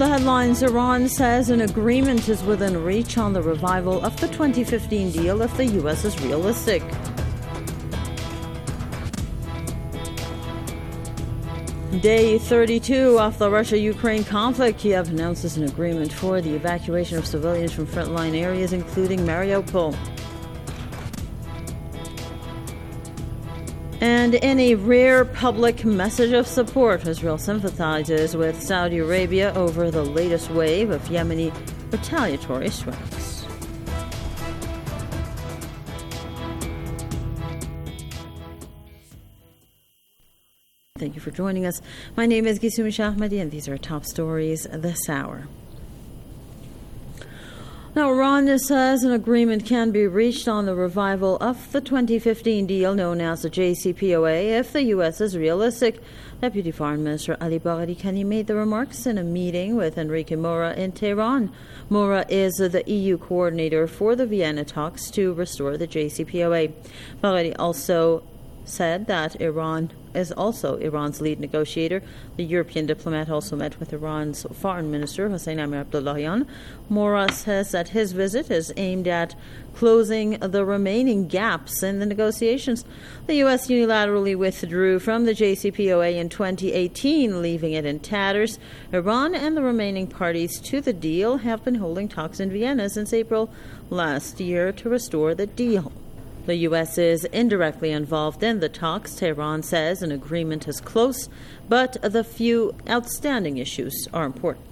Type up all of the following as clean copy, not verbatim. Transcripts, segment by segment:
The headlines: Iran says an agreement is within reach on the revival of the 2015 deal if the U.S. is realistic. Day 32 of the Russia-Ukraine conflict. Kiev announces an agreement for the evacuation of civilians from frontline areas, including Mariupol. And in a rare public message of support, Israel sympathizes with Saudi Arabia over the latest wave of Yemeni retaliatory strikes. Thank you for joining us. My name is Gisumi Shahmadi, and these are top stories this hour. Now, Iran says an agreement can be reached on the revival of the 2015 deal known as the JCPOA if the U.S. is realistic. Deputy Foreign Minister Ali Bagheri Kani made the remarks in a meeting with Enrique Mora in Tehran. Mora is the EU coordinator for the Vienna talks to restore the JCPOA. Bagheri also said that Iran is also Iran's lead negotiator. The European diplomat also met with Iran's foreign minister, Hossein Amir Abdullahian. Mora says that his visit is aimed at closing the remaining gaps in the negotiations. The U.S. unilaterally withdrew from the JCPOA in 2018, leaving it in tatters. Iran and the remaining parties to the deal have been holding talks in Vienna since April last year to restore the deal. The U.S. is indirectly involved in the talks. Tehran says an agreement is close, but the few outstanding issues are important.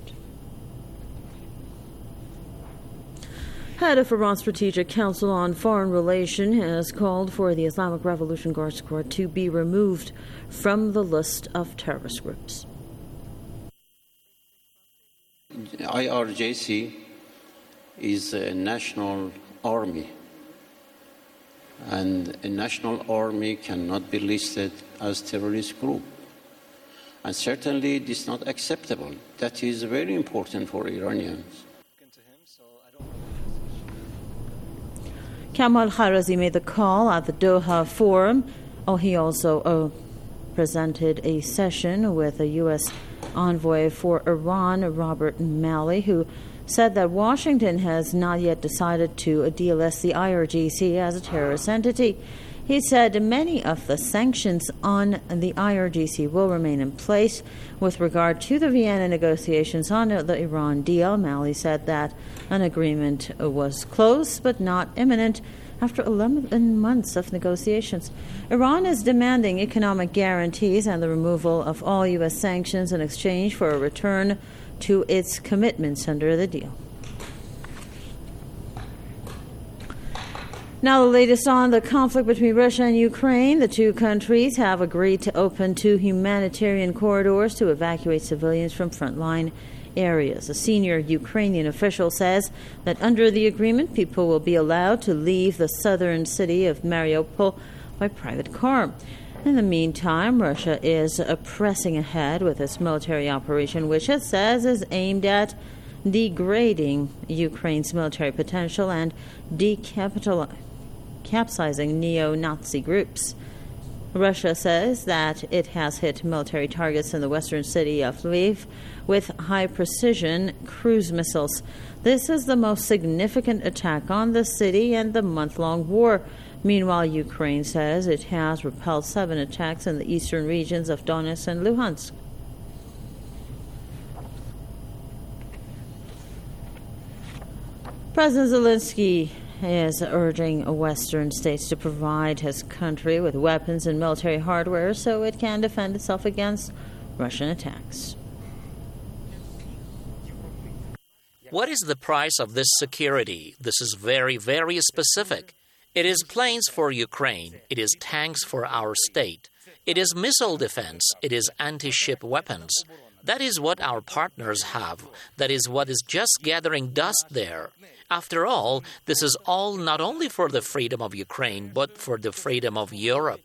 Head of Iran's Strategic Council on Foreign Relations has called for the Islamic Revolution Guard Corps to be removed from the list of terrorist groups. IRGC is a national army, and a national army cannot be listed as terrorist group. And certainly it is not acceptable. That is very important for Iranians. Kamal Kharazi made the call at the Doha Forum. He also presented a session with a U.S. envoy for Iran, Robert Malley, who said that Washington has not yet decided to delist the IRGC as a terrorist entity. He said many of the sanctions on the IRGC will remain in place. With regard to the Vienna negotiations on the Iran deal, Malley said that an agreement was close but not imminent after 11 months of negotiations. Iran is demanding economic guarantees and the removal of all U.S. sanctions in exchange for a return to its commitments under the deal. Now, the latest on the conflict between Russia and Ukraine. The two countries have agreed to open 2 humanitarian corridors to evacuate civilians from frontline areas. A senior Ukrainian official says that under the agreement, people will be allowed to leave the southern city of Mariupol by private car. In the meantime, Russia is pressing ahead with its military operation, which it says is aimed at degrading Ukraine's military potential and capsizing neo-Nazi groups. Russia says that it has hit military targets in the western city of Lviv with high-precision cruise missiles. This is the most significant attack on the city in the month-long war. Meanwhile, Ukraine says it has repelled 7 attacks in the eastern regions of Donetsk and Luhansk. President Zelensky is urging Western states to provide his country with weapons and military hardware so it can defend itself against Russian attacks. What is the price of this security? This is very, very specific. It is planes for Ukraine. It is tanks for our state. It is missile defense. It is anti-ship weapons. That is what our partners have. That is what is just gathering dust there. After all, this is all not only for the freedom of Ukraine, but for the freedom of Europe.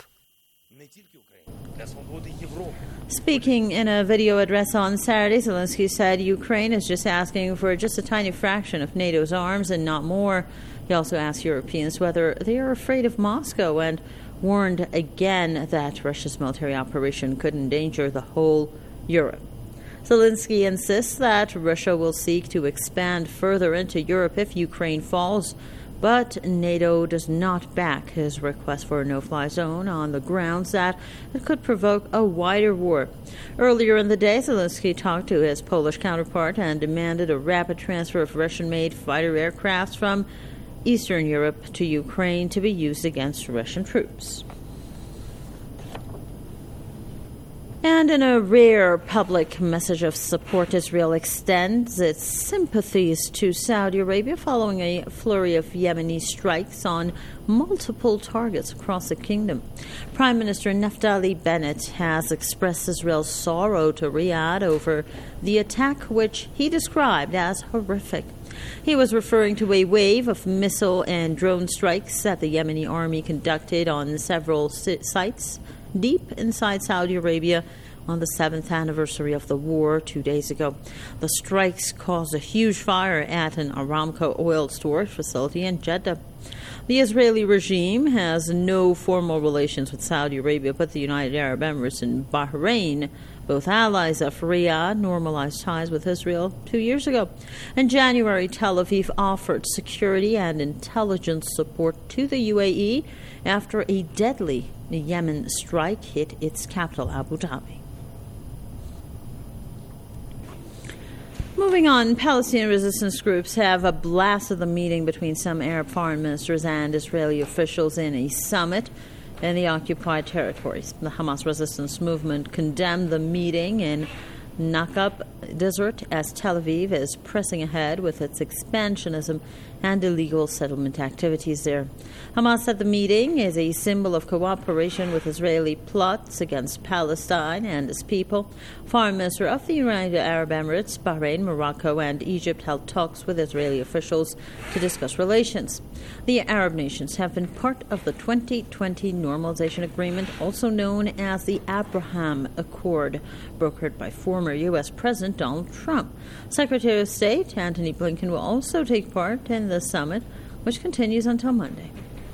Speaking in a video address on Saturday, Zelensky said Ukraine is just asking for just a tiny fraction of NATO's arms and not more. He also asked Europeans whether they are afraid of Moscow and warned again that Russia's military operation could endanger the whole Europe. Zelensky insists that Russia will seek to expand further into Europe if Ukraine falls, but NATO does not back his request for a no-fly zone on the grounds that it could provoke a wider war. Earlier in the day, Zelensky talked to his Polish counterpart and demanded a rapid transfer of Russian-made fighter aircraft from Eastern Europe to Ukraine to be used against Russian troops. And in a rare public message of support, Israel extends its sympathies to Saudi Arabia following a flurry of Yemeni strikes on multiple targets across the kingdom. Prime Minister Naftali Bennett has expressed Israel's sorrow to Riyadh over the attack, which he described as horrific. He was referring to a wave of missile and drone strikes that the Yemeni army conducted on several sites deep inside Saudi Arabia on the 7th anniversary of the war 2 days ago. The strikes caused a huge fire at an Aramco oil storage facility in Jeddah. The Israeli regime has no formal relations with Saudi Arabia, but the United Arab Emirates and Bahrain, both allies of Riyadh, normalized ties with Israel 2 years ago. In January, Tel Aviv offered security and intelligence support to the UAE after a deadly Yemen strike hit its capital, Abu Dhabi. Moving on, Palestinian resistance groups have blasted the meeting between some Arab foreign ministers and Israeli officials in a summit in the occupied territories. The Hamas resistance movement condemned the meeting in Nakab Desert as Tel Aviv is pressing ahead with its expansionism and illegal settlement activities there. Hamas said the meeting is a symbol of cooperation with Israeli plots against Palestine and its people. Foreign Minister of the United Arab Emirates, Bahrain, Morocco and Egypt held talks with Israeli officials to discuss relations. The Arab nations have been part of the 2020 Normalization Agreement, also known as the Abraham Accord, brokered by former U.S. President Donald Trump. Secretary of State Antony Blinken will also take part in the summit, which continues until Monday.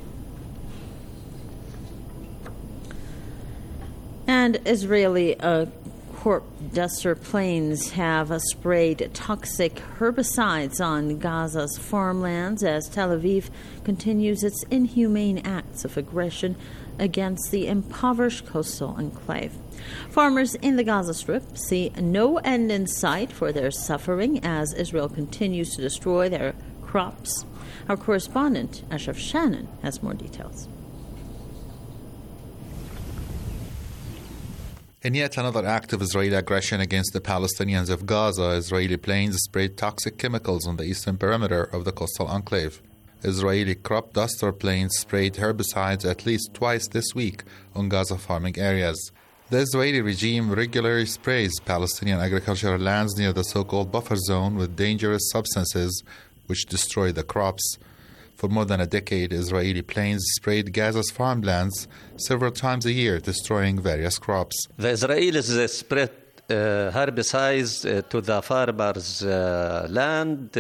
And Israeli crop duster planes have sprayed toxic herbicides on Gaza's farmlands as Tel Aviv continues its inhumane acts of aggression against the impoverished coastal enclave. Farmers in the Gaza Strip see no end in sight for their suffering as Israel continues to destroy their crops. Our correspondent, Ashraf Shannon, has more details. In yet another act of Israeli aggression against the Palestinians of Gaza, Israeli planes sprayed toxic chemicals on the eastern perimeter of the coastal enclave. Israeli crop duster planes sprayed herbicides at least twice this week on Gaza farming areas. The Israeli regime regularly sprays Palestinian agricultural lands near the so-called buffer zone with dangerous substances which destroy the crops. For more than a decade, Israeli planes sprayed Gaza's farmlands several times a year, destroying various crops. The Israelis spread herbicides to the farmers' land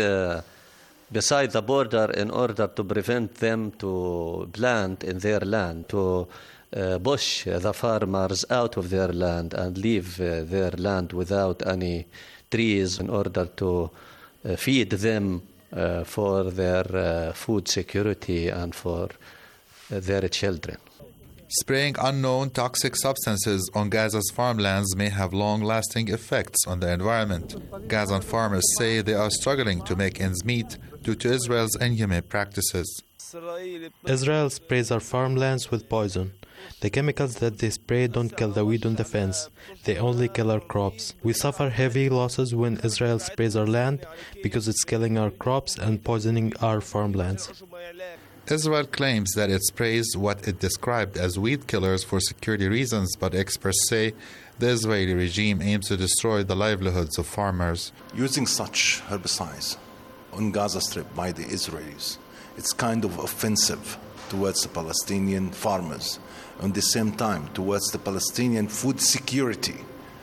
beside the border in order to prevent them to plant in their land, to push the farmers out of their land and leave their land without any trees in order to feed them for their food security and for their children. Spraying unknown toxic substances on Gaza's farmlands may have long-lasting effects on the environment. Gazan farmers say they are struggling to make ends meet due to Israel's inhumane practices. Israel sprays our farmlands with poison. The chemicals that they spray don't kill the weed on the fence. They only kill our crops. We suffer heavy losses when Israel sprays our land because it's killing our crops and poisoning our farmlands. Israel claims that it sprays what it described as weed killers for security reasons, but experts say the Israeli regime aims to destroy the livelihoods of farmers. Using such herbicides on Gaza Strip by the Israelis, it's kind of offensive towards the Palestinian farmers. At the same time, towards the Palestinian food security.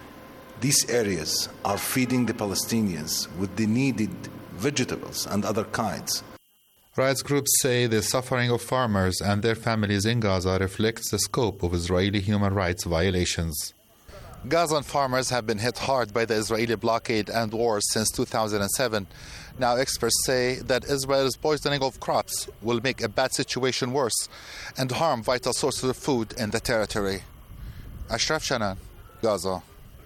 These areas are feeding the Palestinians with the needed vegetables and other kinds. Rights groups say the suffering of farmers and their families in Gaza reflects the scope of Israeli human rights violations. Gazan farmers have been hit hard by the Israeli blockade and war since 2007. Now experts say that Israel's poisoning of crops will make a bad situation worse and harm vital sources of food in the territory. Ashraf Shanan, Gaza.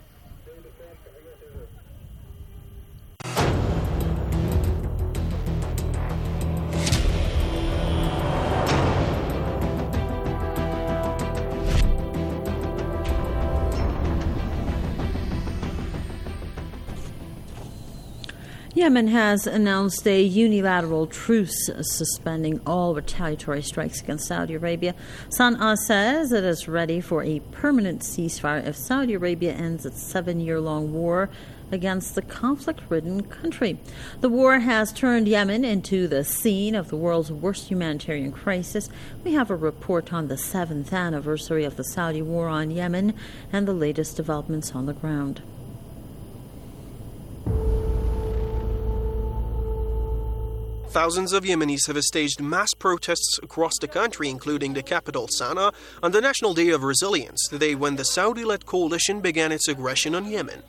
Yemen has announced a unilateral truce suspending all retaliatory strikes against Saudi Arabia. Sana'a says it is ready for a permanent ceasefire if Saudi Arabia ends its 7-year-long war against the conflict-ridden country. The war has turned Yemen into the scene of the world's worst humanitarian crisis. We have a report on the 7th anniversary of the Saudi war on Yemen and the latest developments on the ground. Thousands of Yemenis have staged mass protests across the country, including the capital Sana'a, on the National Day of Resilience, the day when the Saudi-led coalition began its aggression on Yemen.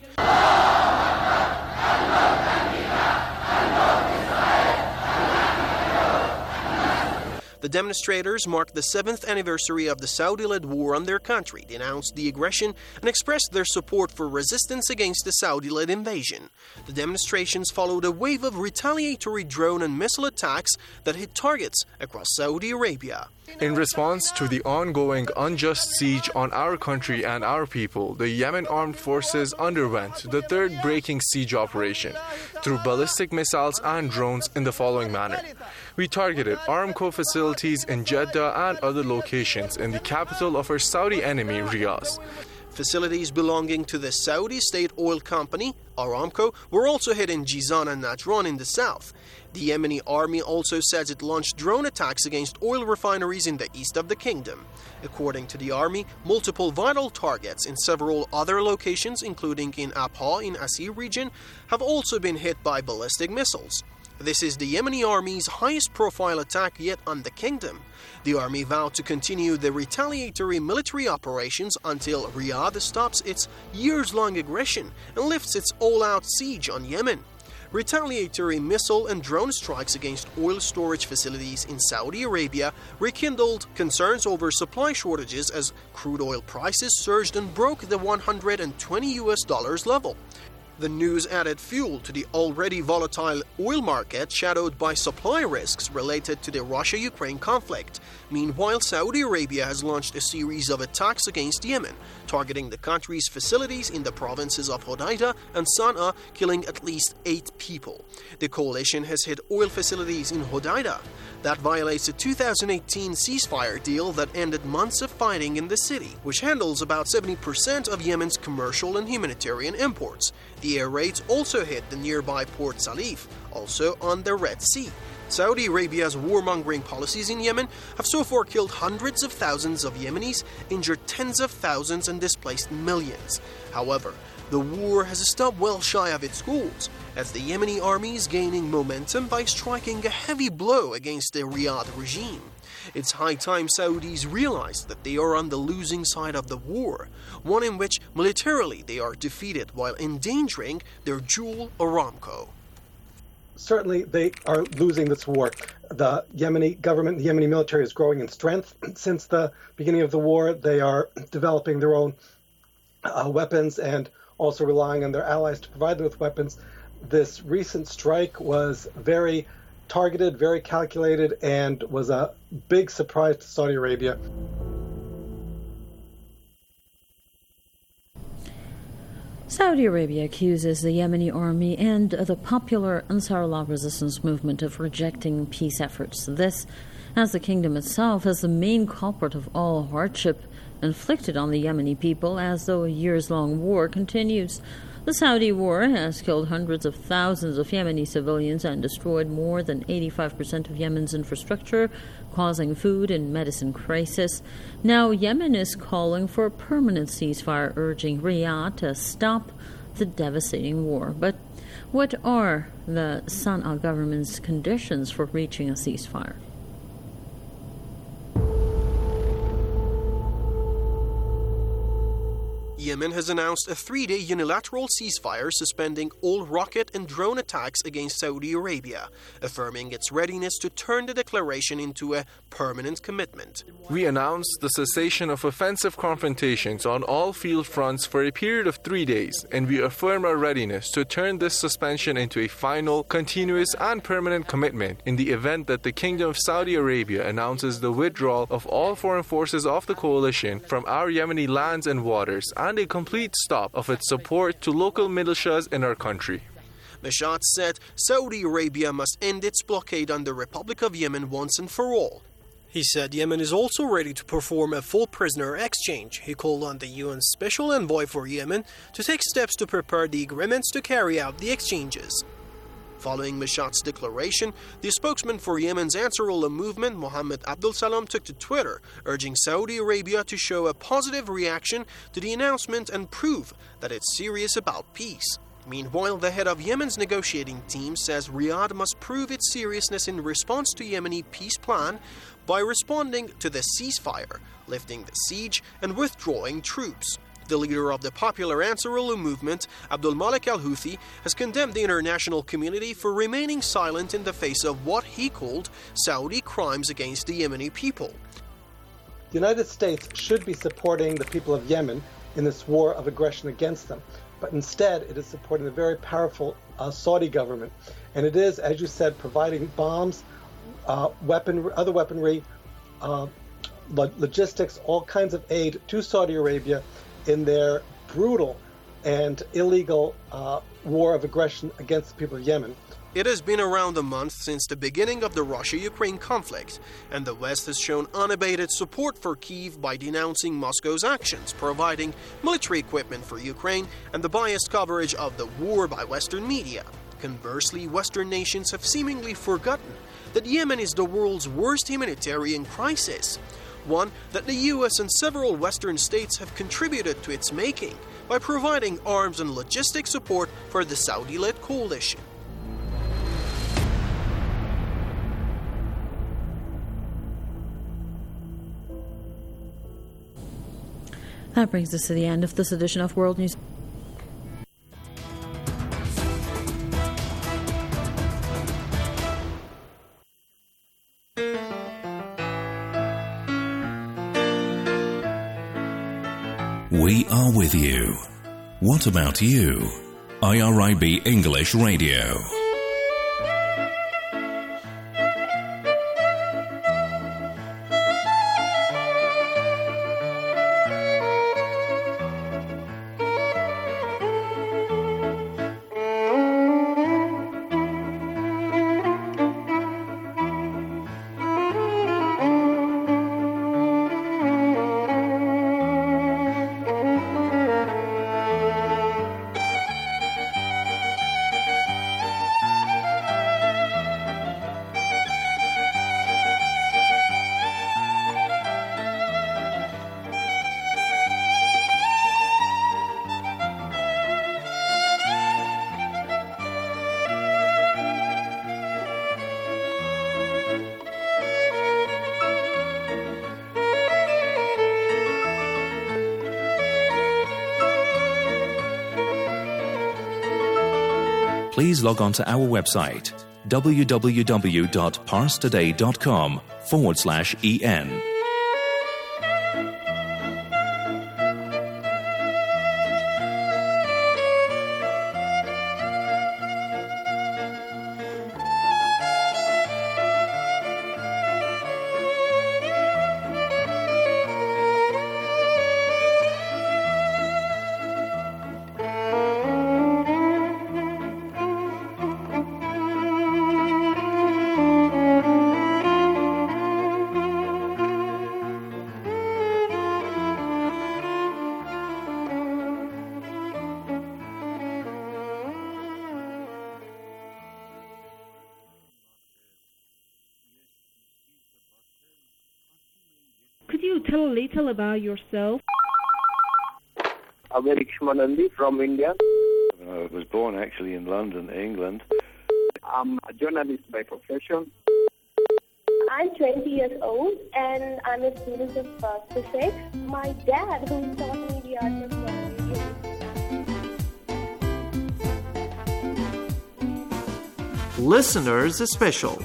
The demonstrators marked the 7th anniversary of the Saudi-led war on their country, denounced the aggression, and expressed their support for resistance against the Saudi-led invasion. The demonstrations followed a wave of retaliatory drone and missile attacks that hit targets across Saudi Arabia. In response to the ongoing unjust siege on our country and our people, the Yemen armed forces underwent the third breaking siege operation through ballistic missiles and drones in the following manner. We targeted Aramco facilities in Jeddah and other locations in the capital of our Saudi enemy, Riyadh. Facilities belonging to the Saudi state oil company, Aramco, were also hit in Jizan and Najran in the south. The Yemeni army also says it launched drone attacks against oil refineries in the east of the kingdom. According to the army, multiple vital targets in several other locations, including in Abha in Asir region, have also been hit by ballistic missiles. This is the Yemeni army's highest-profile attack yet on the kingdom. The army vowed to continue the retaliatory military operations until Riyadh stops its years-long aggression and lifts its all-out siege on Yemen. Retaliatory missile and drone strikes against oil storage facilities in Saudi Arabia rekindled concerns over supply shortages as crude oil prices surged and broke the $120 level. The news added fuel to the already volatile oil market, shadowed by supply risks related to the Russia-Ukraine conflict. Meanwhile, Saudi Arabia has launched a series of attacks against Yemen, targeting the country's facilities in the provinces of Hodeidah and Sana'a, killing at least 8 people. The coalition has hit oil facilities in Hodeidah. That violates a 2018 ceasefire deal that ended months of fighting in the city, which handles about 70% of Yemen's commercial and humanitarian imports. The air raids also hit the nearby Port Salif, also on the Red Sea. Saudi Arabia's warmongering policies in Yemen have so far killed hundreds of thousands of Yemenis, injured tens of thousands, and displaced millions. However, the war has stopped well shy of its goals, as the Yemeni army is gaining momentum by striking a heavy blow against the Riyadh regime. It's high time Saudis realize that they are on the losing side of the war, one in which militarily they are defeated while endangering their jewel Aramco. Certainly they are losing this war. The Yemeni government, the Yemeni military is growing in strength. Since the beginning of the war, they are developing their own weapons and also relying on their allies to provide them with weapons. This recent strike was very targeted, very calculated, and was a big surprise to Saudi Arabia. Saudi Arabia accuses the Yemeni army and the popular Ansarullah resistance movement of rejecting peace efforts. This, as the kingdom itself is the main culprit of all hardship inflicted on the Yemeni people, as though a years-long war continues. The Saudi war has killed hundreds of thousands of Yemeni civilians and destroyed more than 85% of Yemen's infrastructure, causing food and medicine crisis. Now Yemen is calling for a permanent ceasefire, urging Riyadh to stop the devastating war. But what are the Sana'a government's conditions for reaching a ceasefire? Yemen has announced a 3-day unilateral ceasefire suspending all rocket and drone attacks against Saudi Arabia, affirming its readiness to turn the declaration into a permanent commitment. We announced the cessation of offensive confrontations on all field fronts for a period of 3 days, and we affirm our readiness to turn this suspension into a final, continuous, and permanent commitment in the event that the Kingdom of Saudi Arabia announces the withdrawal of all foreign forces of the coalition from our Yemeni lands and waters, and a complete stop of its support to local militias in our country. Meshat said Saudi Arabia must end its blockade on the Republic of Yemen once and for all. He said Yemen is also ready to perform a full prisoner exchange. He called on the UN Special Envoy for Yemen to take steps to prepare the agreements to carry out the exchanges. Following Meshat's declaration, the spokesman for Yemen's Ansarullah movement, Mohammed Abdul Salam, took to Twitter, urging Saudi Arabia to show a positive reaction to the announcement and prove that it's serious about peace. Meanwhile, the head of Yemen's negotiating team says Riyadh must prove its seriousness in response to Yemeni peace plan by responding to the ceasefire, lifting the siege, and withdrawing troops. The leader of the popular Ansarullah movement, Abdul Malik al-Houthi, has condemned the international community for remaining silent in the face of what he called Saudi crimes against the Yemeni people. The United States should be supporting the people of Yemen in this war of aggression against them, but instead it is supporting the very powerful Saudi government. And it is, as you said, providing bombs, other weaponry, logistics, all kinds of aid to Saudi Arabia in their brutal and illegal war of aggression against the people of Yemen. It has been around a month since the beginning of the Russia-Ukraine conflict, and the West has shown unabated support for Kyiv by denouncing Moscow's actions, providing military equipment for Ukraine, and the biased coverage of the war by Western media. Conversely, Western nations have seemingly forgotten that Yemen is the world's worst humanitarian crisis, one that the US and several Western states have contributed to its making by providing arms and logistic support for the Saudi-led coalition. That brings us to the end of this edition of World News. We are with you. What about you? IRIB English Radio. Please log on to our website www.parstoday.com/en. Could you tell a little about yourself? I'm Eric Shmanandi from India. I was born actually in London, England. I'm a journalist by profession. I'm 20 years old and I'm a student of physics. My dad, who taught me the art of Listeners Special.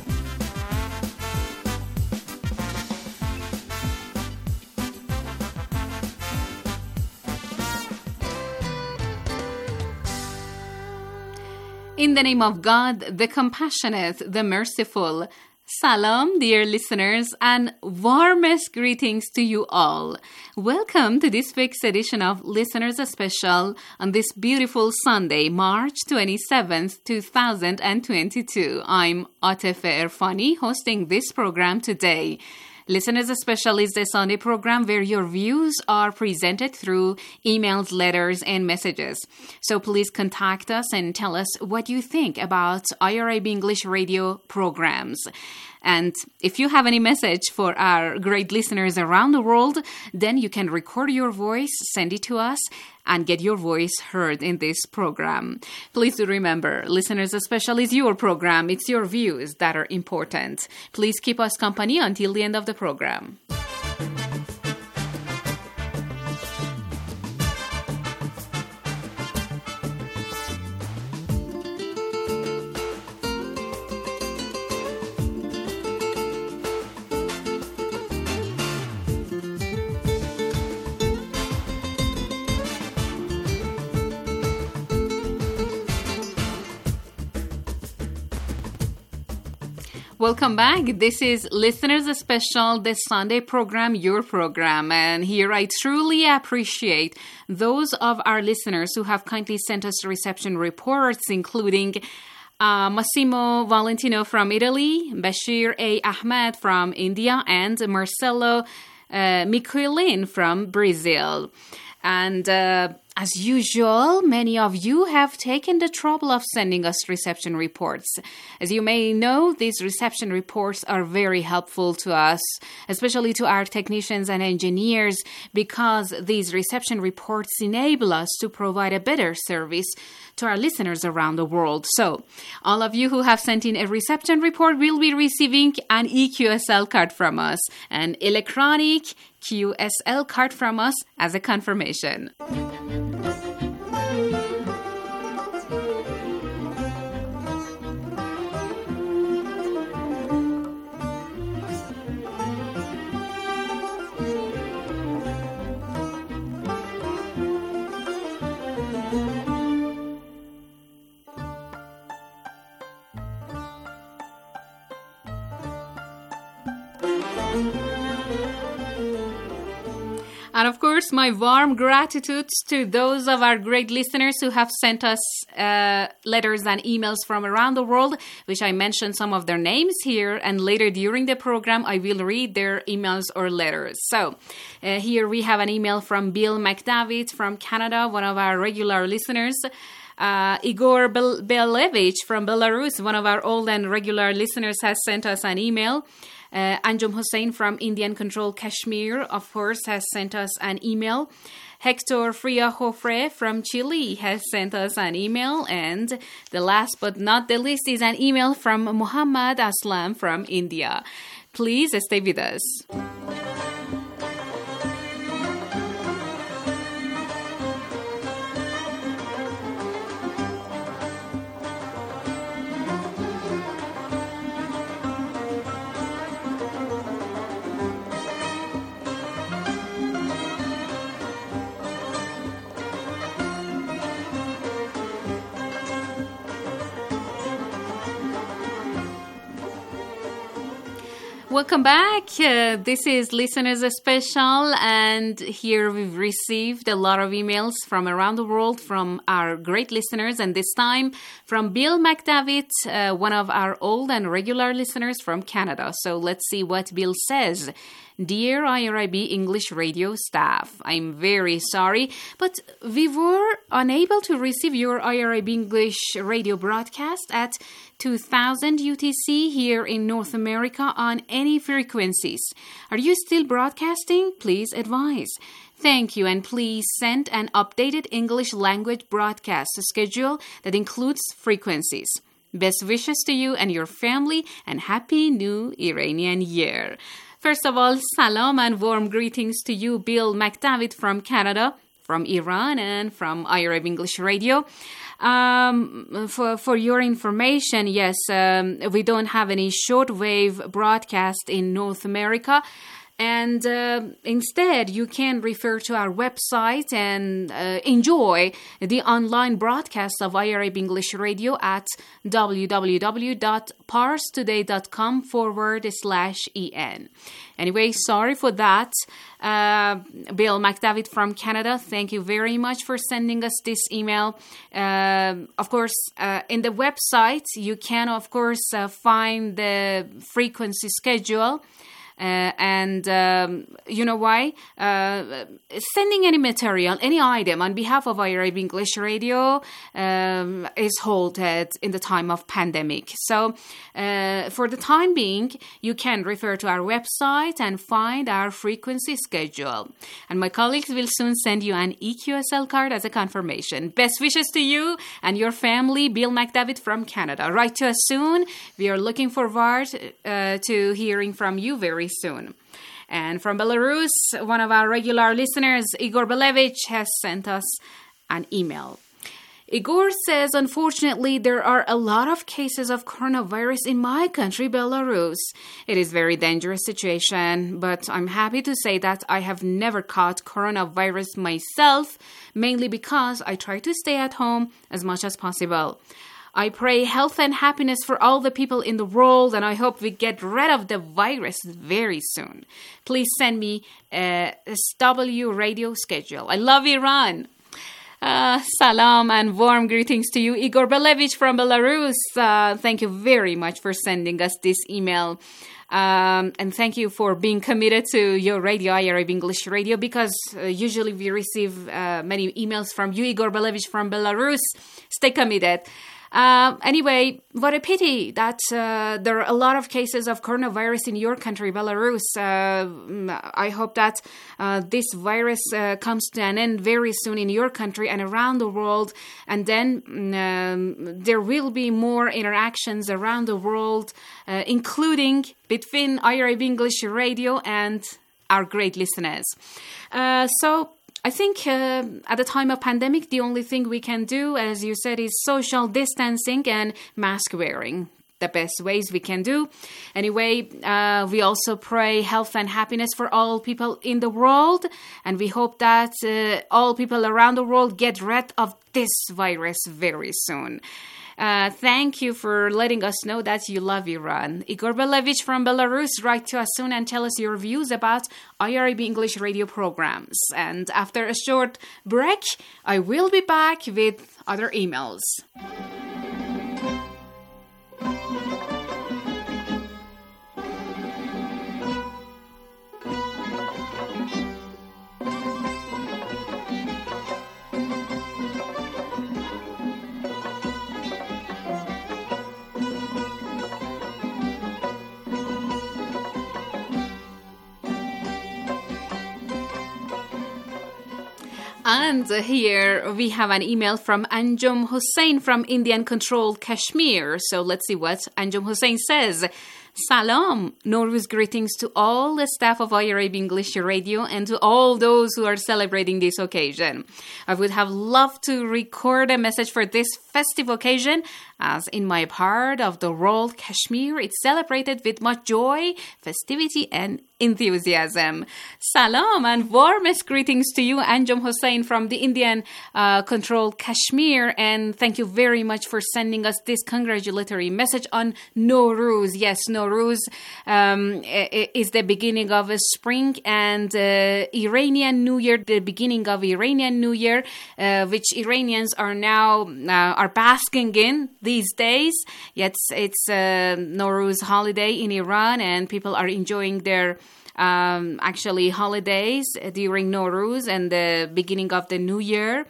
In the name of God, the compassionate, the merciful. Salam, dear listeners, and warmest greetings to you all. Welcome to this week's edition of Listeners Special on this beautiful Sunday, March 27th, 2022. I'm Atefe Erfani, hosting this program today. Listeners Special is a Sunday program where your views are presented through emails, letters, and messages. So please contact us and tell us what you think about IRIB English radio programs. And if you have any message for our great listeners around the world, then you can record your voice, send it to us, and get your voice heard in this program. Please do remember, Listeners Special is your program. It's your views that are important. Please keep us company until the end of the program. Welcome back. This is Listeners Special, the Sunday program, your program. And here I truly appreciate those of our listeners who have kindly sent us reception reports, including Massimo Valentino from Italy, Bashir A. Ahmed from India, and Marcelo Miquelin from Brazil. And as usual, many of you have taken the trouble of sending us reception reports. As you may know, these reception reports are very helpful to us, especially to our technicians and engineers, because these reception reports enable us to provide a better service to our listeners around the world. So, all of you who have sent in a reception report will be receiving an EQSL card from us, an electronic QSL card from us as a confirmation. And of course, my warm gratitude to those of our great listeners who have sent us letters and emails from around the world, which I mentioned some of their names here. And later during the program, I will read their emails or letters. So here we have an email from Bill McDavid from Canada, one of our regular listeners. Igor Belevich from Belarus, one of our old and regular listeners, has sent us an email. Anjum Hussein from Indian Control Kashmir, of course, has sent us an email. Hector Fria Jofre from Chile has sent us an email. And the last but not the least is an email from Muhammad Aslam from India. Please stay with us. Welcome back. This is Listeners Special, and here we've received a lot of emails from around the world from our great listeners, and this time from Bill McDavid, one of our old and regular listeners from Canada. So let's see what Bill says. Dear IRIB English radio staff, I'm very sorry, but we were unable to receive your IRIB English radio broadcast at 2000 UTC here in North America on any frequencies. Are you still broadcasting? Please advise. Thank you, and please send an updated English language broadcast schedule that includes frequencies. Best wishes to you and your family, and Happy New Iranian Year. First of all, salam and warm greetings to you, Bill McDavid from Canada. from Iran and from iArab English Radio. For your information, yes, we don't have any shortwave broadcast in North America. And instead, you can refer to our website and enjoy the online broadcast of iArab English Radio at www.parstoday.com/en. Anyway, sorry for that. Bill McDavid from Canada, thank you very much for sending us this email. Of course, in the website, you can, of course, find the frequency schedule. And you know why? Sending any material, any item on behalf of iArab English Radio is halted in the time of pandemic. So for the time being, you can refer to our website and find our frequency schedule. And my colleagues will soon send you an EQSL card as a confirmation. Best wishes to you and your family, Bill McDavid from Canada. Write to us soon. We are looking forward to hearing from you very soon. And from Belarus, one of our regular listeners, Igor Belevich, has sent us an email. Igor says, unfortunately, there are a lot of cases of coronavirus in my country, Belarus. It is a very dangerous situation, but I'm happy to say that I have never caught coronavirus myself, mainly because I try to stay at home as much as possible. I pray health and happiness for all the people in the world, and I hope we get rid of the virus very soon. Please send me a SW radio schedule. I love Iran. Salam and warm greetings to you, Igor Belevich from Belarus. Thank you very much for sending us this email. And thank you for being committed to your radio, iArab English Radio, because usually we receive many emails from you, Igor Belevich from Belarus. Stay committed. Anyway, what a pity that there are a lot of cases of coronavirus in your country, Belarus. I hope that this virus comes to an end very soon in your country and around the world. And then there will be more interactions around the world, including between iArab English Radio and our great listeners. So I think at the time of pandemic, the only thing we can do, as you said, is social distancing and mask wearing. The best ways we can do. Anyway, we also pray health and happiness for all people in the world. And we hope that all people around the world get rid of this virus very soon. Thank you for letting us know that you love Iran. Igor Belevich from Belarus, write to us soon and tell us your views about iArab English radio programs. And after a short break, I will be back with other emails. And here we have an email from Anjum Hussain from Indian-controlled Kashmir. So let's see what Anjum Hussain says. Salam, Nowruz greetings to all the staff of iArab English Radio and to all those who are celebrating this occasion. I would have loved to record a message for this festive occasion, as in my part of the world, Kashmir, it's celebrated with much joy, festivity, and enthusiasm. Salam and warmest greetings to you, Anjum Hussain from the Indian-controlled Kashmir, and thank you very much for sending us this congratulatory message on Nowruz. Yes, Nowruz is the beginning of a spring and Iranian New Year, the beginning of Iranian New Year, which Iranians are now are basking in these days. Yet it's Nowruz holiday in Iran, and people are enjoying their actually holidays during Nowruz and the beginning of the New Year.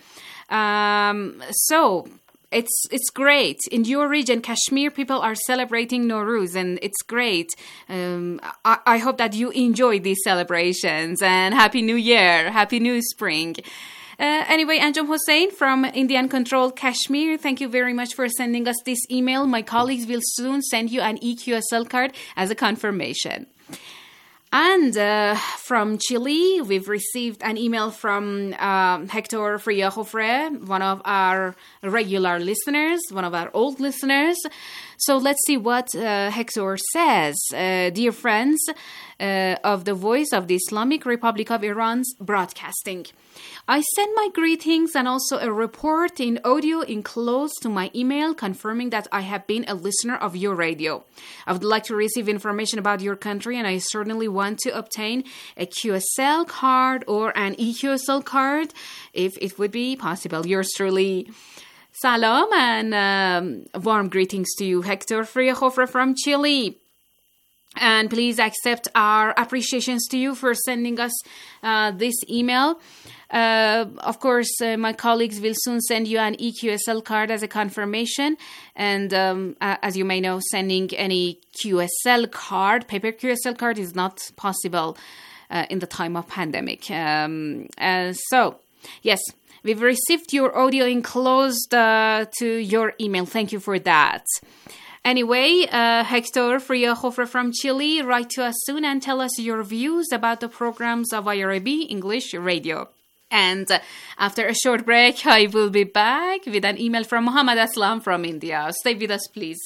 So it's great. In your region, Kashmir, people are celebrating Nowruz, and it's great. I hope that you enjoy these celebrations, and Happy New Year, Happy New Spring. Anyway, Anjum Hussain from Indian-controlled Kashmir, thank you very much for sending us this email. My colleagues will soon send you an EQSL card as a confirmation. And from Chile, we've received an email from Hector Fria Jofre, one of our regular listeners, one of our old listeners. So let's see what Hector says. Dear friends of the Voice of the Islamic Republic of Iran's broadcasting, I send my greetings and also a report in audio enclosed to my email confirming that I have been a listener of your radio. I would like to receive information about your country, and I certainly want to obtain a QSL card or an EQSL card if it would be possible. Yours truly. Salam and warm greetings to you, Hector Friajofre from Chile. And please accept our appreciations to you for sending us this email. Of course, my colleagues will soon send you an EQSL card as a confirmation. And as you may know, sending any QSL card, paper QSL card, is not possible in the time of pandemic. So, yes, we've received your audio enclosed to your email. Thank you for that. Anyway, Hector Fria Jofre from Chile, write to us soon and tell us your views about the programs of IRIB English Radio. And after a short break, I will be back with an email from Muhammad Aslam from India. Stay with us, please.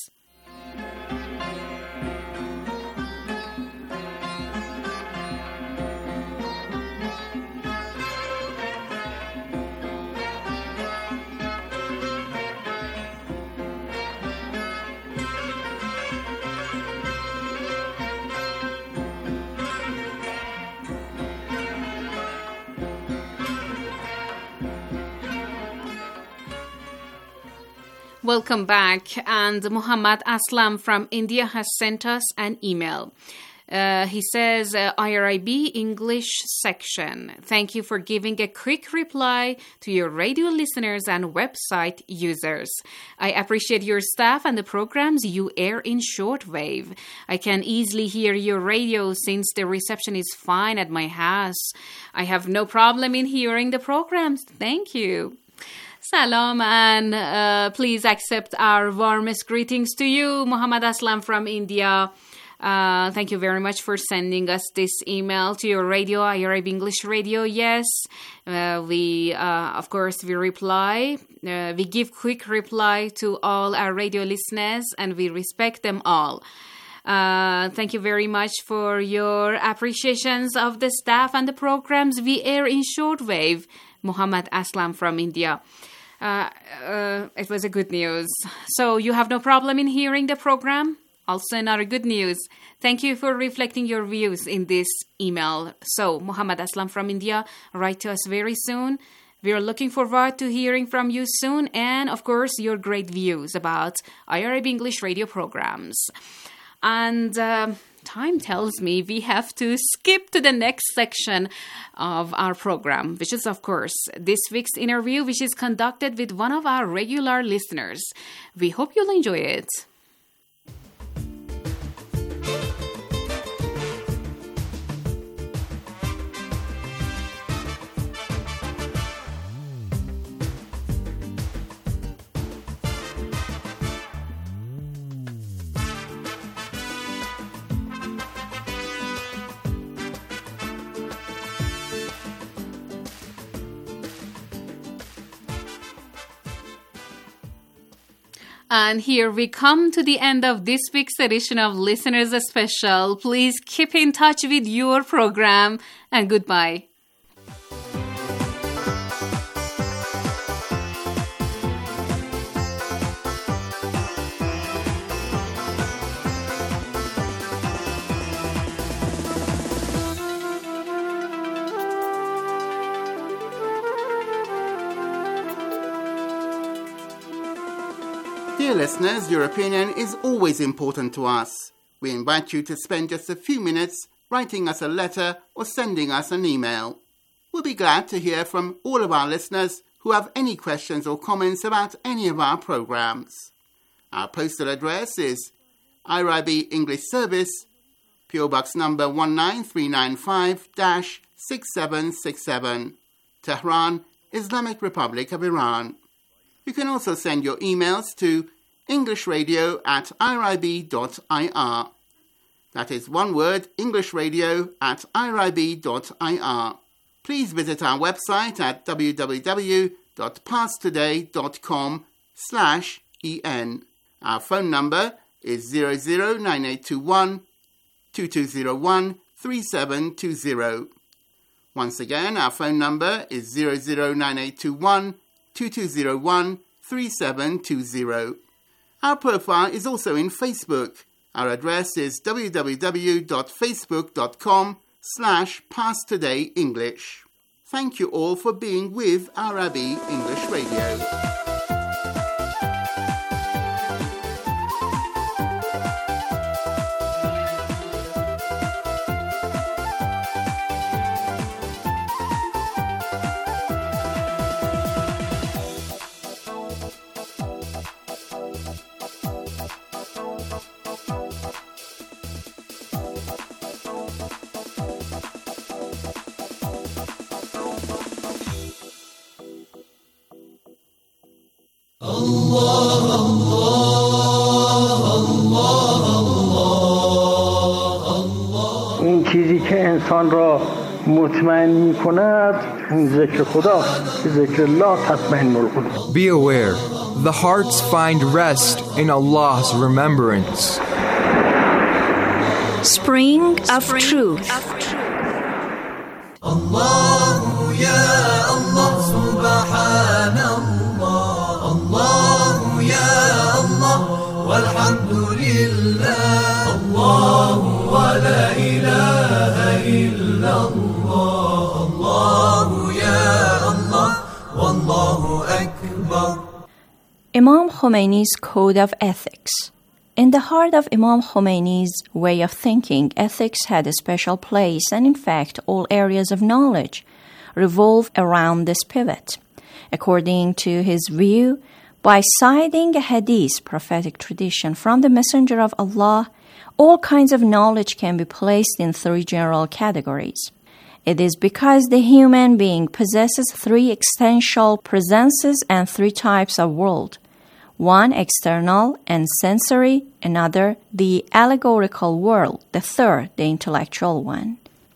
Welcome back. And Muhammad Aslam from India has sent us an email. He says, IRIB English section. Thank you for giving a quick reply to your radio listeners and website users. I appreciate your staff and the programs you air in shortwave. I can easily hear your radio since the reception is fine at my house. I have no problem in hearing the programs. Thank you. Salam, and please accept our warmest greetings to you, Muhammad Aslam from India. Thank you very much for sending us this email to your radio, IRIB English Radio. Yes, we reply. We give quick reply to all our radio listeners, and we respect them all. Thank you very much for your appreciations of the staff and the programs we air in shortwave, Muhammad Aslam from India. It was a good news. So you have no problem in hearing the program? Also another good news. Thank you for reflecting your views in this email. So Muhammad Aslam from India, write to us very soon. We are looking forward to hearing from you soon, and of course your great views about IRIB English radio programs. And time tells me we have to skip to the next section of our program, which is, of course, this week's interview, which is conducted with one of our regular listeners. We hope you'll enjoy it. And here we come to the end of this week's edition of Listeners Special. Please keep in touch with your program, and goodbye. Dear listeners, your opinion is always important to us. We invite you to spend just a few minutes writing us a letter or sending us an email. We'll be glad to hear from all of our listeners who have any questions or comments about any of our programs. Our postal address is IRIB English Service, PO Box number 19395-6767, Tehran, Islamic Republic of Iran. You can also send your emails to englishradio@irib.ir. That is one word, englishradio@irib.ir. Please visit our website at www.pasttoday.com/en. Our phone number is 009821 2201 3720. Once again, our phone number is 009821 2201 3720. Our profile is also in Facebook. Our address is www.facebook.com/PastTodayEnglish. Thank you all for being with RIB English Radio. این چیزی که انسان را مطمئن می کند اون ذکر خداست. ذکر الله تطمئن القلوب. Be aware, the hearts find rest in Allah's remembrance. Spring of Truth. Allah ya Allah subhanallah. Allah ya Allah walhamdulillah. Allah wa la ilaha illallah. Allah ya Allah wallahu akbar. Imam Khomeini's Code of Ethics. In the heart of Imam Khomeini's way of thinking, ethics had a special place, and in fact, all areas of knowledge revolve around this pivot. According to his view, by citing a hadith, prophetic tradition from the Messenger of Allah, all kinds of knowledge can be placed in three general categories. It is because the human being possesses three essential presences and three types of world. One external and sensory, another the allegorical world, the third the intellectual one.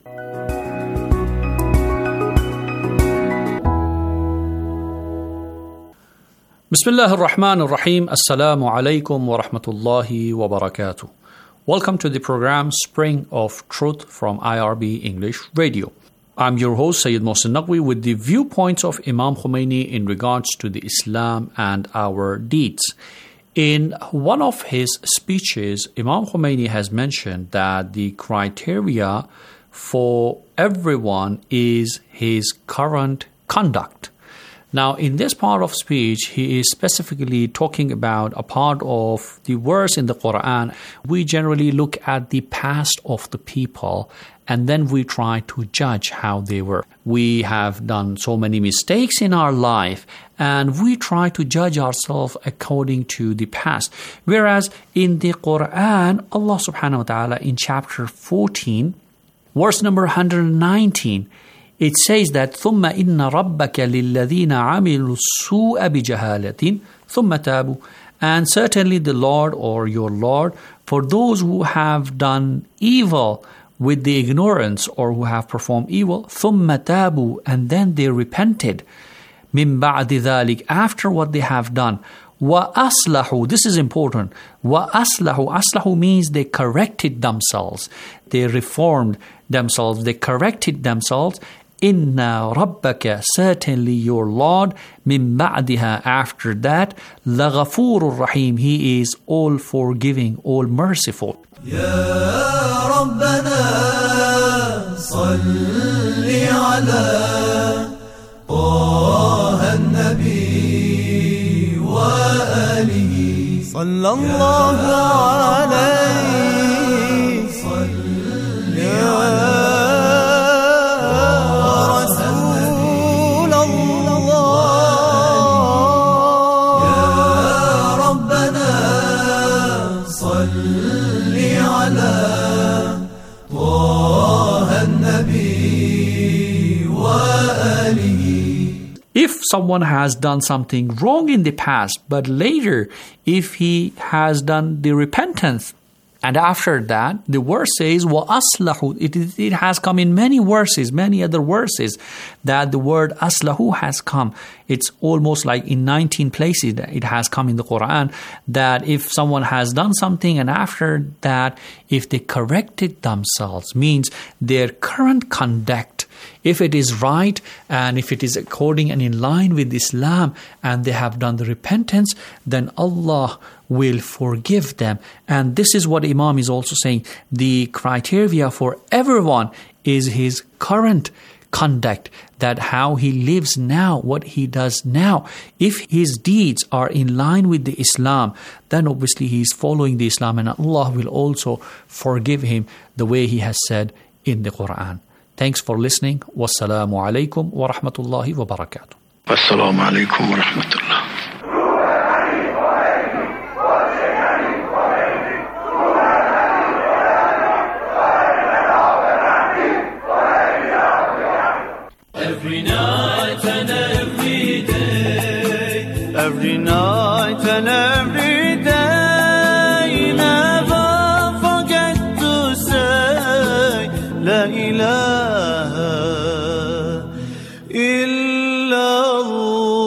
Bismillah ar-Rahman ar-Rahim. Assalamu alaikum wa rahmatullahi wa barakatuh. Welcome to the program Spring of Truth from IRB English Radio. I'm your host, Sayyid Mohsin Naqvi, with the viewpoints of Imam Khomeini in regards to the Islam and our deeds. In one of his speeches, Imam Khomeini has mentioned that the criteria for everyone is his current conduct. Now, in this part of speech, he is specifically talking about a part of the verse in the Quran. We generally look at the past of the people and then we try to judge how they were. We have done so many mistakes in our life and we try to judge ourselves according to the past. Whereas in the Quran, Allah subhanahu wa ta'ala in chapter 14, verse number 119, it says that ثُمَّ إِنَّ رَبَّكَ لِلَّذِينَ عَمِلُوا السُّوءَ بِجَهَالَةٍ ثُمَّ تَابُوا. And certainly the Lord or your Lord, for those who have done evil with the ignorance or who have performed evil, ثُمَّ تَابُوا, and then they repented, مِن بَعْدِ ذَلِكَ, after what they have done, وَأَصْلَحُوا, this is important, وَأَصْلَحُوا, أَصْلَحُوا means they corrected themselves, they reformed themselves, they corrected themselves, Inna Rabbaka, certainly your Lord, min ba'diha, after that, laghafurur rahim, he is all forgiving, all merciful. Ya Rabbana salli ala Taha an-Nabi wa alihi sallallahu alayhi salli ala If someone has done something wrong in the past, but later if he has done the repentance And after that, the verse says, وَأَصْلَحُ. It has come in many verses, many other verses, that the word aslahu has come. It's almost like in 19 places that it has come in the Quran, that if someone has done something and after that, if they corrected themselves, means their current conduct, if it is right and if it is according and in line with Islam and they have done the repentance, then Allah will forgive them. And this is what Imam is also saying. The criteria for everyone is his current conduct, that how he lives now, what he does now. If his deeds are in line with the Islam, then obviously he is following the Islam, and Allah will also forgive him the way he has said in the Quran. Thanks for listening. Wassalamu alaikum wa rahmatullahi wa barakatuh. Wassalamu alaikum wa rahmatullah. Every night and every day, every night and every day, never forget to say La ilaha illallah.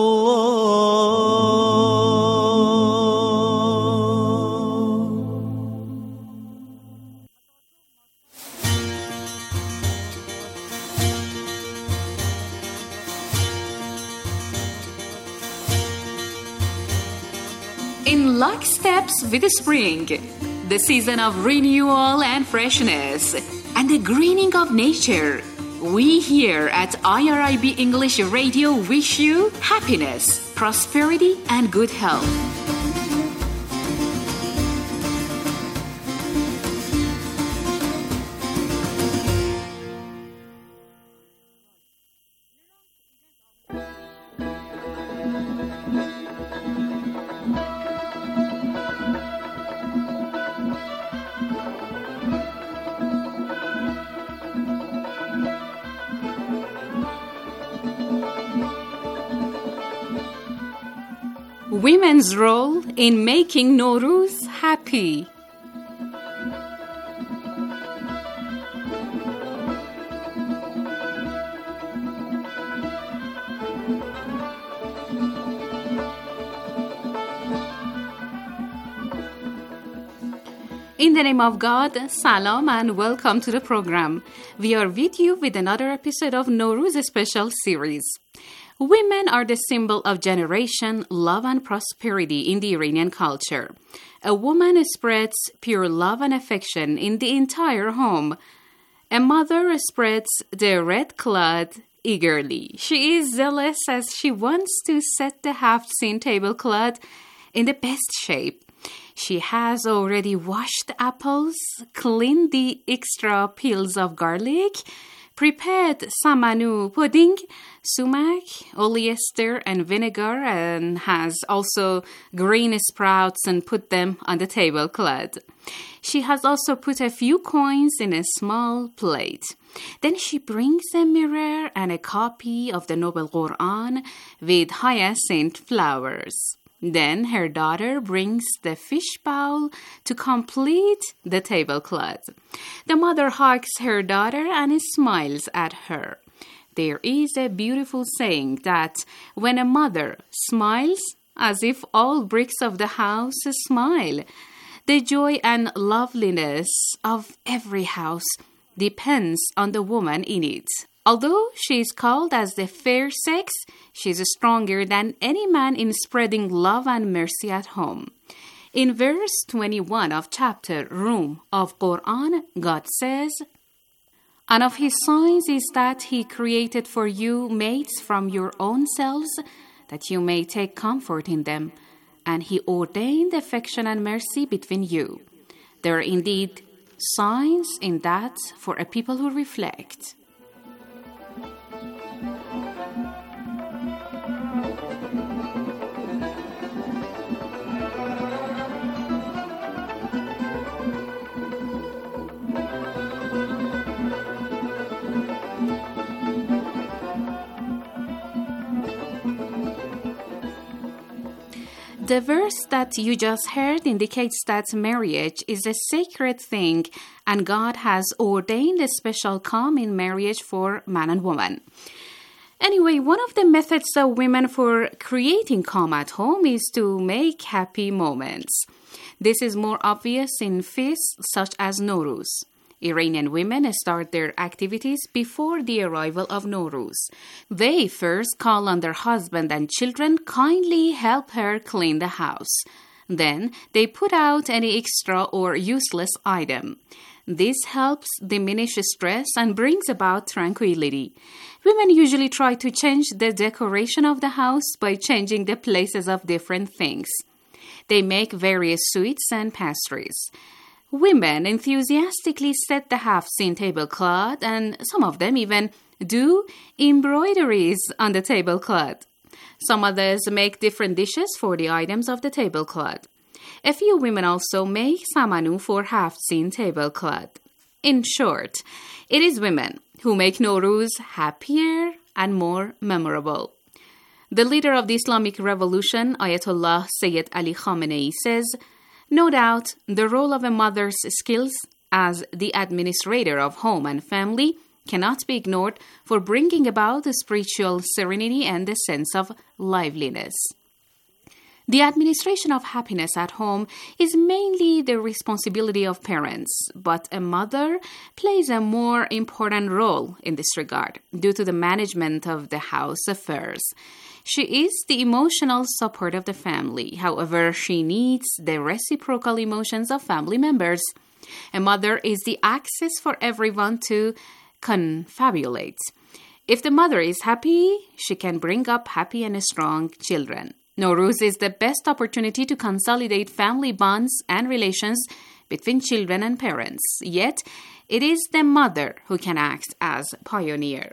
In locksteps with the spring, the season of renewal and freshness, and the greening of nature, we here at IRIB English Radio wish you happiness, prosperity, and good health. Women's role in making Nowruz happy. In the name of God, Salam and welcome to the program. We are with you with another episode of Nowruz Special Series. Women are the symbol of generation, love, and prosperity in the Iranian culture. A woman spreads pure love and affection in the entire home. A mother spreads the red cloth eagerly. She is zealous as she wants to set the half-seen tablecloth in the best shape. She has already washed apples, cleaned the extra peels of garlic, prepared samanu pudding, sumac, oleander, and vinegar, and has also green sprouts and put them on the tablecloth. She has also put a few coins in a small plate. Then she brings a mirror and a copy of the Noble Quran with hyacinth flowers. Then her daughter brings the fish bowl to complete the tablecloth. The mother hugs her daughter and smiles at her. There is a beautiful saying that when a mother smiles, as if all bricks of the house smile, the joy and loveliness of every house depends on the woman in it. Although she is called as the fair sex, she is stronger than any man in spreading love and mercy at home. In verse 21 of chapter Rum of Quran, God says, "And of his signs is that he created for you mates from your own selves, that you may take comfort in them, and he ordained affection and mercy between you. There are indeed signs in that for a people who reflect." The verse that you just heard indicates that marriage is a sacred thing and God has ordained a special calm in marriage for man and woman. Anyway, one of the methods of women for creating calm at home is to make happy moments. This is more obvious in feasts such as Nowruz. Iranian women start their activities before the arrival of Nowruz. They first call on their husband and children kindly help her clean the house. Then they put out any extra or useless item. This helps diminish stress and brings about tranquility. Women usually try to change the decoration of the house by changing the places of different things. They make various sweets and pastries. Women enthusiastically set the half-seen tablecloth, and some of them even do embroideries on the tablecloth. Some others make different dishes for the items of the tablecloth. A few women also make samanu for half-seen tablecloth. In short, it is women who make Nowruz happier and more memorable. The leader of the Islamic Revolution, Ayatollah Sayyid Ali Khamenei, says, "No doubt, the role of a mother's skills as the administrator of home and family cannot be ignored for bringing about the spiritual serenity and a sense of liveliness." The administration of happiness at home is mainly the responsibility of parents, but a mother plays a more important role in this regard due to the management of the house affairs. She is the emotional support of the family. However, she needs the reciprocal emotions of family members. A mother is the access for everyone to confabulate. If the mother is happy, she can bring up happy and strong children. Nowruz is the best opportunity to consolidate family bonds and relations between children and parents. Yet, it is the mother who can act as pioneer.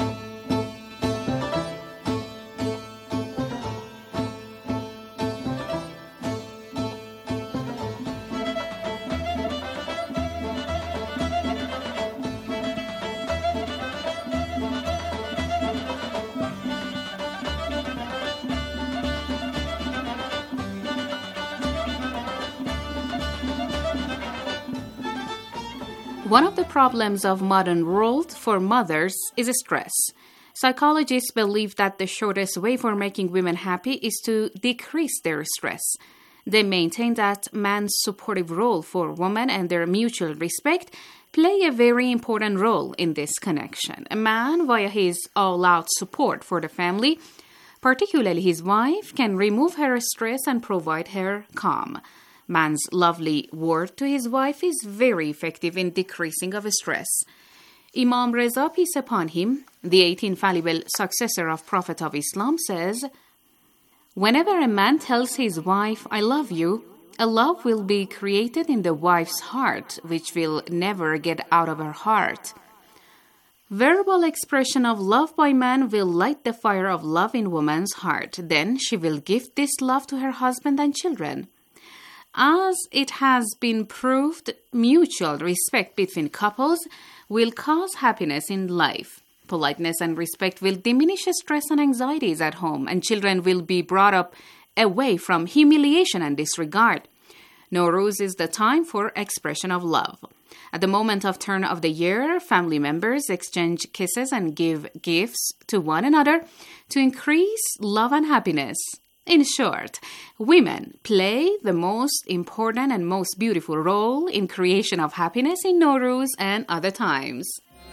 One of the problems of modern world for mothers is stress. Psychologists believe that the shortest way for making women happy is to decrease their stress. They maintain that man's supportive role for women and their mutual respect play a very important role in this connection. A man, via his all-out support for the family, particularly his wife, can remove her stress and provide her calm. Man's lovely word to his wife is very effective in decreasing of stress. Imam Reza, peace upon him, the 8th infallible successor of Prophet of Islam, says, "Whenever a man tells his wife, 'I love you,' a love will be created in the wife's heart, which will never get out of her heart. Verbal expression of love by man will light the fire of love in woman's heart. Then she will give this love to her husband and children. As it has been proved, mutual respect between couples will cause happiness in life. Politeness and respect will diminish stress and anxieties at home, and children will be brought up away from humiliation and disregard. Nowruz is the time for expression of love. At the moment of turn of the year, family members exchange kisses and give gifts to one another to increase love and happiness. In short, women play the most important and most beautiful role in creation of happiness in Nowruz and other times."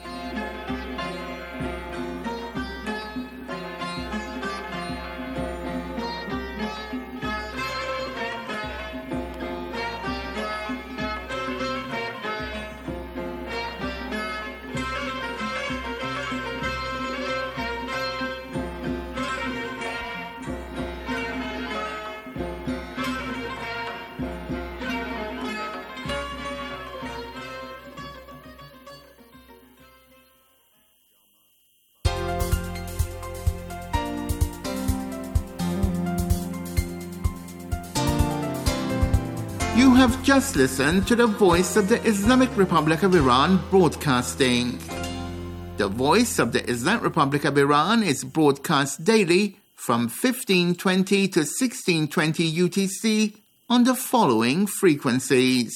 You have just listened to the Voice of the Islamic Republic of Iran broadcasting. The Voice of the Islamic Republic of Iran is broadcast daily from 1520 to 1620 UTC on the following frequencies.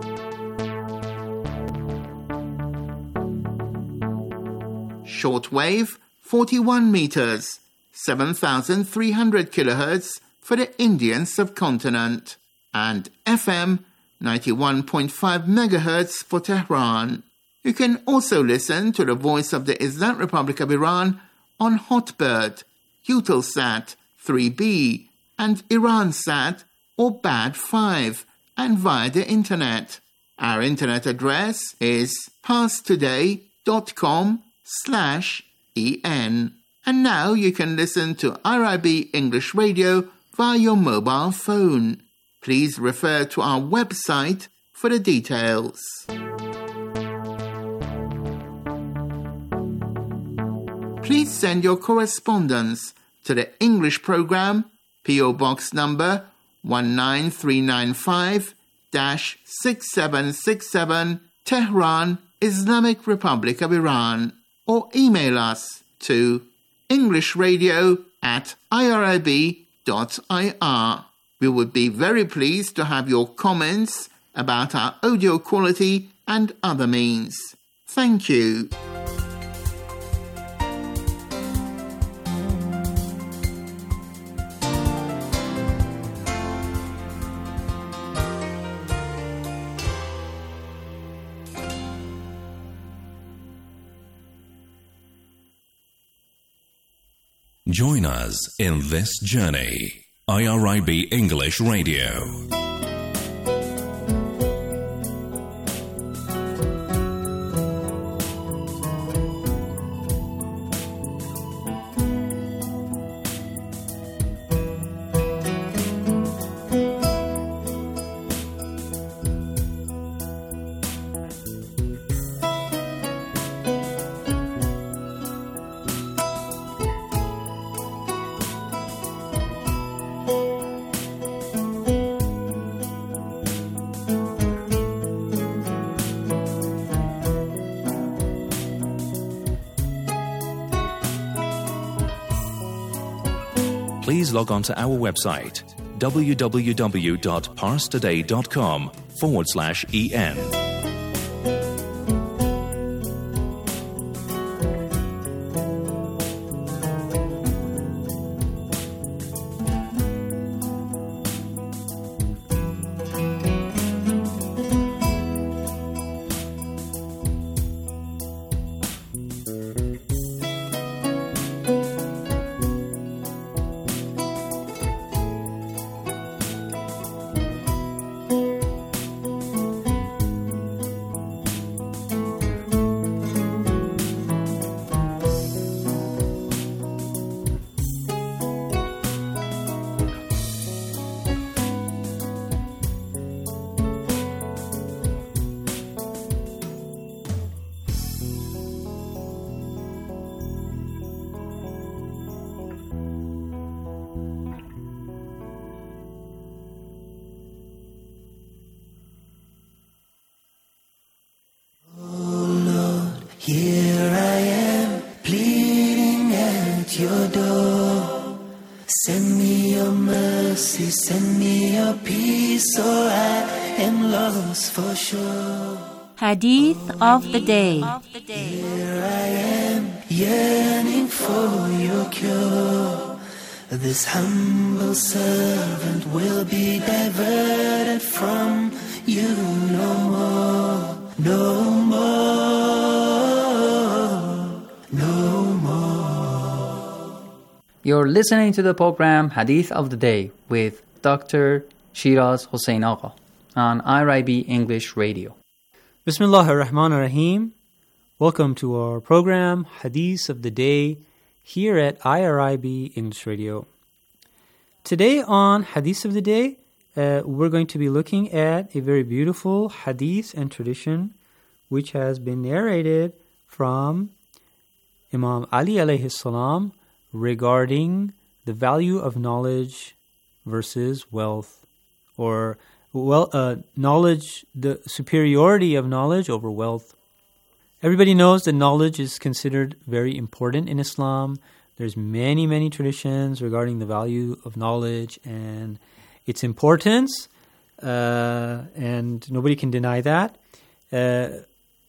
Shortwave 41 meters, 7,300 kilohertz for the Indian subcontinent, and FM 91.5 megahertz for Tehran. You can also listen to the Voice of the Islamic Republic of Iran on Hotbird, Eutelsat 3B, and Iransat or Bad 5, and via the Internet. Our Internet address is parstoday.com/en. And now you can listen to IRIB English Radio via your mobile phone. Please refer to our website for the details. Please send your correspondence to the English program, PO Box number 19395-6767, Tehran, Islamic Republic of Iran, or email us to englishradio@irib.ir. We would be very pleased to have your comments about our audio quality and other means. Thank you. Join us in this journey. IRIB English Radio. Please log on to our website www.parstoday.com/en. Here I am, pleading at your door. Send me your mercy, send me your peace, or I am lost for sure. Hadith of the Day. Here I am, yearning for your cure. This humble servant will be diverted from you no more, no more, no more. You're listening to the program Hadith of the Day with Dr. Shiraz Hossein Agha on IRIB English Radio. Bismillah ar-Rahman ar-Rahim. Welcome to our program Hadith of the Day here at IRIB English Radio. Today on Hadith of the Day, we're going to be looking at a very beautiful hadith and tradition which has been narrated from Imam Ali alayhi salam regarding the value of knowledge versus wealth, or knowledge, the superiority of knowledge over wealth. Everybody knows that knowledge is considered very important in Islam. There's many, many traditions regarding the value of knowledge and its importance, and nobody can deny that. In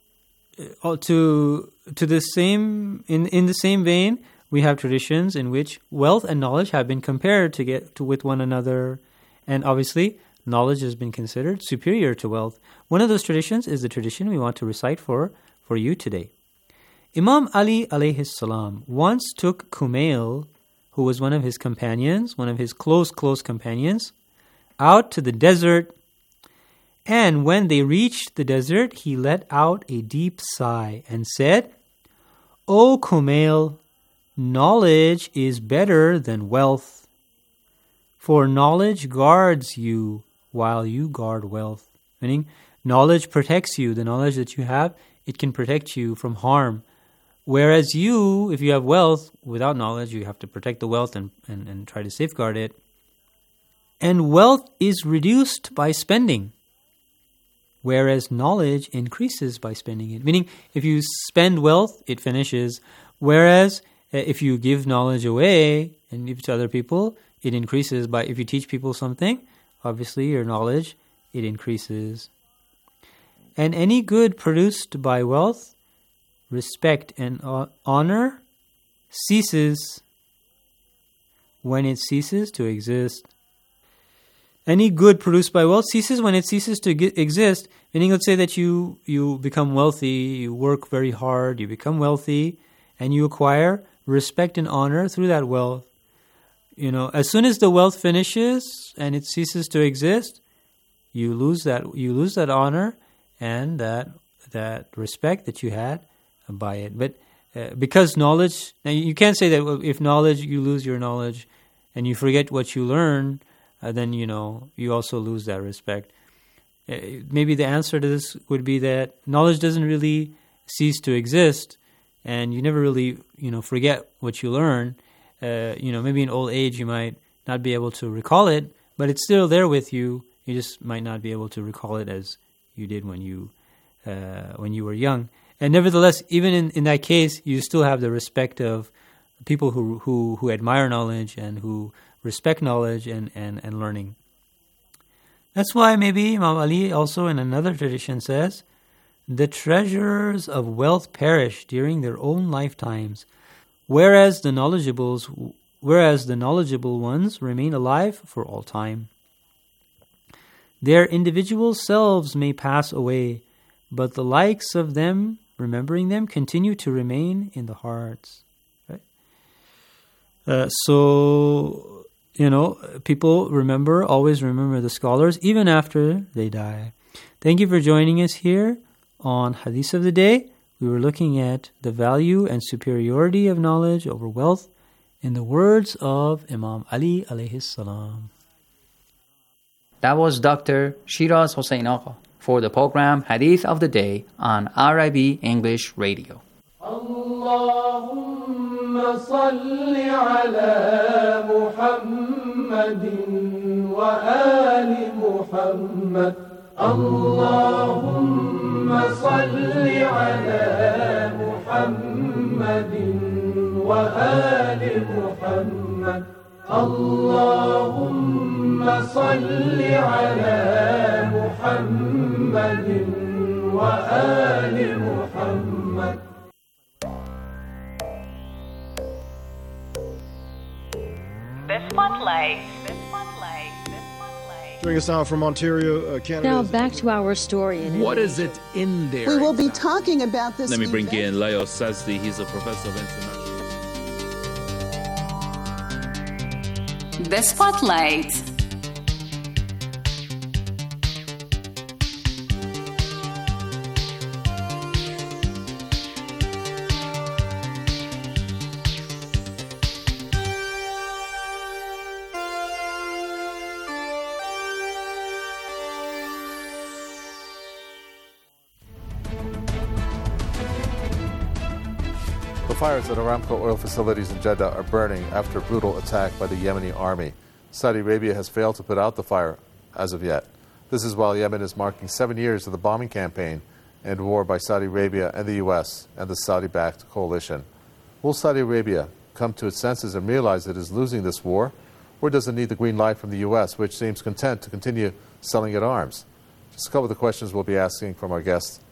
the same vein, we have traditions in which wealth and knowledge have been compared with one another, and obviously knowledge has been considered superior to wealth. One of those traditions is the tradition we want to recite for you today. Imam Ali alayhi salam once took Kumail, who was one of his companions, one of his close companions, out to the desert, and when they reached the desert, he let out a deep sigh and said, "O Kumail, knowledge is better than wealth, for knowledge guards you while you guard wealth." Meaning, knowledge protects you. The knowledge that you have, it can protect you from harm. Whereas you, if you have wealth, without knowledge, you have to protect the wealth and try to safeguard it. And wealth is reduced by spending, whereas knowledge increases by spending it. Meaning, if you spend wealth, it finishes. Whereas, if you give knowledge away and give it to other people, it increases by, if you teach people something, obviously your knowledge, it increases. And any good produced by wealth, respect and honor ceases when it ceases to exist. Any good produced by wealth ceases when it ceases to exist. Meaning, let's say that you become wealthy, you work very hard, you become wealthy, and you acquire respect and honor through that wealth. As soon as the wealth finishes and it ceases to exist, you lose that honor and that respect that you had by it. But because knowledge, now you can't say that if knowledge, you lose your knowledge and you forget what you learn, then you also lose that respect. Maybe the answer to this would be that knowledge doesn't really cease to exist, and you never really forget what you learn. Maybe in old age you might not be able to recall it, but it's still there with you. You just might not be able to recall it as you did when you were young. And nevertheless, even in that case, you still have the respect of people who admire knowledge and who respect knowledge and learning. That's why maybe Imam Ali also in another tradition says, "The treasures of wealth perish during their own lifetimes, whereas the knowledgeable ones remain alive for all time. Their individual selves may pass away, but the likes of them, remembering them, continue to remain in the hearts." Right? People always remember the scholars, even after they die. Thank you for joining us here on Hadith of the Day. We were looking at the value and superiority of knowledge over wealth in the words of Imam Ali alayhi salam. That was Dr. Shiraz Hossein Agha for the program Hadith of the Day on RIB English Radio. Allahumma salli ala Muhammadin wa ali Muhammad. Allahumma salli ala Muhammadin wa ali Muhammad. Allahumma salli ala Muhammadin wa ali Muhammad. The Spotlight. Joining us now from Ontario, Canada. Now back to our story. What is it in there? We will be talking about this. Let me bring in Leo Sazdi. He's a professor of international. The Spotlight. The fires at Aramco oil facilities in Jeddah are burning after a brutal attack by the Yemeni army. Saudi Arabia has failed to put out the fire as of yet. This is while Yemen is marking 7 years of the bombing campaign and war by Saudi Arabia and the U.S. and the Saudi-backed coalition. Will Saudi Arabia come to its senses and realize it is losing this war? Or does it need the green light from the U.S., which seems content to continue selling it arms? Just a couple of the questions we'll be asking from our guests